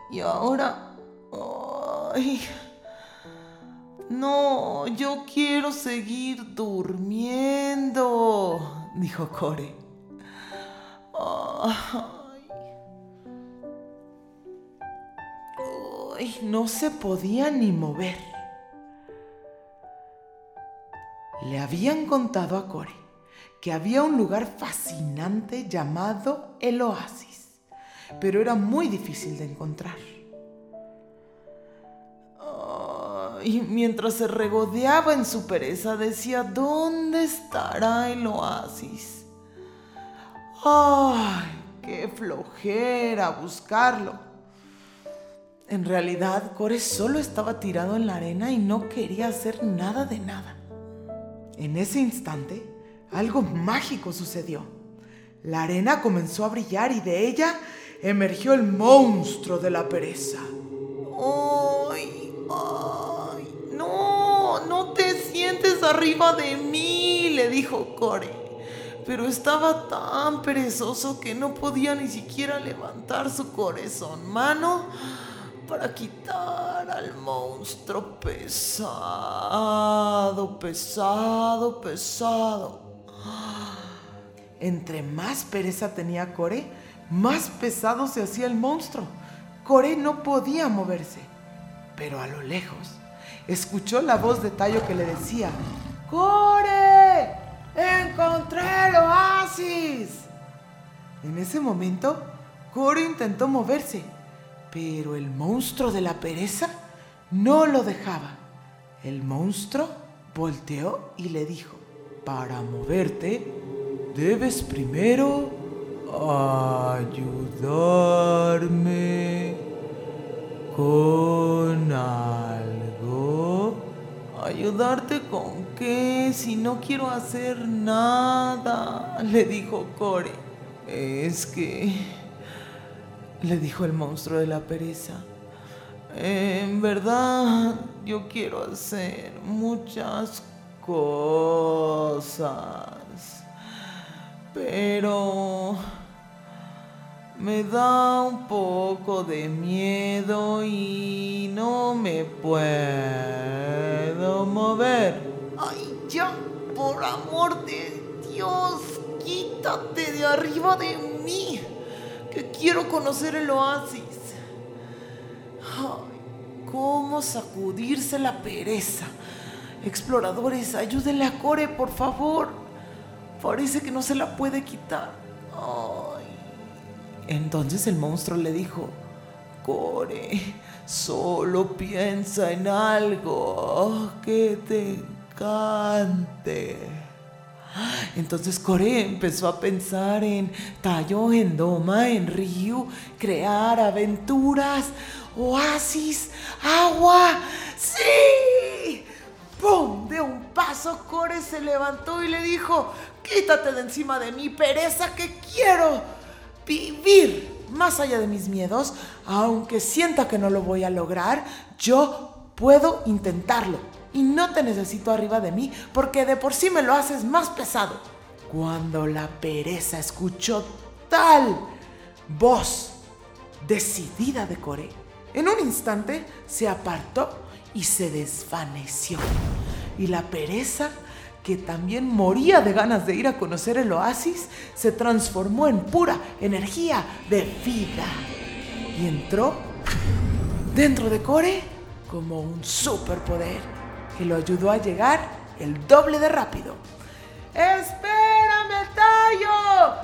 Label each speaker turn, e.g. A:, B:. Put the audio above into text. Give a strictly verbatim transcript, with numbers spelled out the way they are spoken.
A: Y ahora... Ay, no, yo quiero seguir durmiendo, dijo Core. Ay, ay, no se podía ni mover. Le habían contado a Core que había un lugar fascinante llamado el Oasis, pero era muy difícil de encontrar. Y mientras se regodeaba en su pereza, decía: ¿dónde estará el oasis? ¡Ay, qué flojera buscarlo! En realidad, Core solo estaba tirado en la arena y no quería hacer nada de nada. En ese instante, algo mágico sucedió. La arena comenzó a brillar y de ella emergió el monstruo de la pereza. ¡Ay, ay! ¡No! ¡No te sientes arriba de mí!, le dijo Core. Pero estaba tan perezoso que no podía ni siquiera levantar su corazón mano para quitar al monstruo pesado, pesado, pesado. Entre más pereza tenía Core, más pesado se hacía el monstruo. Core no podía moverse, pero a lo lejos escuchó la voz de Tayo que le decía: ¡Core! ¡Encontré el oasis! En ese momento, Core intentó moverse, pero el monstruo de la pereza no lo dejaba. El monstruo volteó y le dijo: para moverte, debes primero ayudarme con algo. ¿Ayudarte con qué? Si no quiero hacer nada, le dijo Core. Es que... le dijo el monstruo de la pereza. En verdad, yo quiero hacer muchas cosas, pero me da un poco de miedo y no me puedo mover. ¡Ay, ya! ¡Por amor de Dios! ¡Quítate de arriba de mí! Que quiero conocer el oasis. Ay, ¿cómo sacudirse la pereza? Exploradores, ayúdenle a Core, por favor. Parece que no se la puede quitar. Ay. Entonces el monstruo le dijo: Core, solo piensa en algo que te encante. Entonces Core empezó a pensar en Tayo, en Doma, en Ryu, crear aventuras, oasis, agua. ¡Sí! ¡Pum! De un paso, Core se levantó y le dijo: quítate de encima de mi pereza, que quiero vivir más allá de mis miedos. Aunque sienta que no lo voy a lograr, yo puedo intentarlo. Y no te necesito arriba de mí, porque de por sí me lo haces más pesado. Cuando la pereza escuchó tal voz decidida de Core, en un instante se apartó y se desvaneció. Y la pereza, que también moría de ganas de ir a conocer el oasis, se transformó en pura energía de vida y entró dentro de Core como un superpoder que lo ayudó a llegar el doble de rápido. ¡Espérame, Tayo!